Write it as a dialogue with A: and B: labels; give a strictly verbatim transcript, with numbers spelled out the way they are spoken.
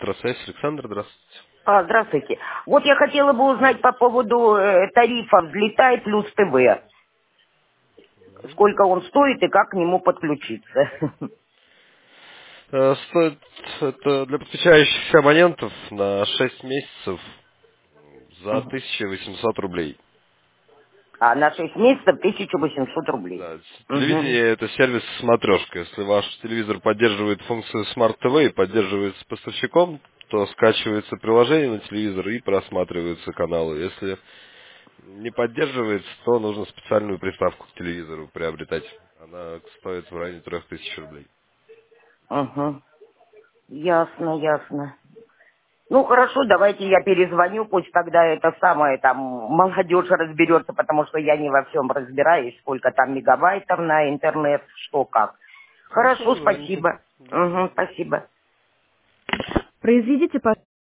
A: Электросвязь. Александр, здравствуйте.
B: А, здравствуйте. Вот я хотела бы узнать по поводу э, тарифа «Взлетай плюс ТВ». Сколько он стоит и как к нему подключиться.
A: Э, Стоит это для подключающихся абонентов на шесть месяцев за
B: Мгм.
A: тысяча восемьсот рублей.
B: А на шесть месяцев тысяча восемьсот рублей.
A: Да,
B: Мгм.
A: телевидение это сервис смотрешка. Если ваш телевизор поддерживает функцию Smart ти ви и поддерживается поставщиком, то скачивается приложение на телевизор и просматриваются каналы. Если не поддерживается, то нужно специальную приставку к телевизору приобретать. Она стоит в районе трех тысяч рублей.
B: Мгм. Ясно, ясно. Ну хорошо, давайте я перезвоню, пусть тогда это самое там молодежь разберется, потому что я не во всем разбираюсь, сколько там мегабайтов на интернет, что как. Хорошо,
A: Хорошо, звоните.
B: спасибо.
A: До
B: Угу,
A: свидания.
B: спасибо.
C: Произведите, пожалуйста.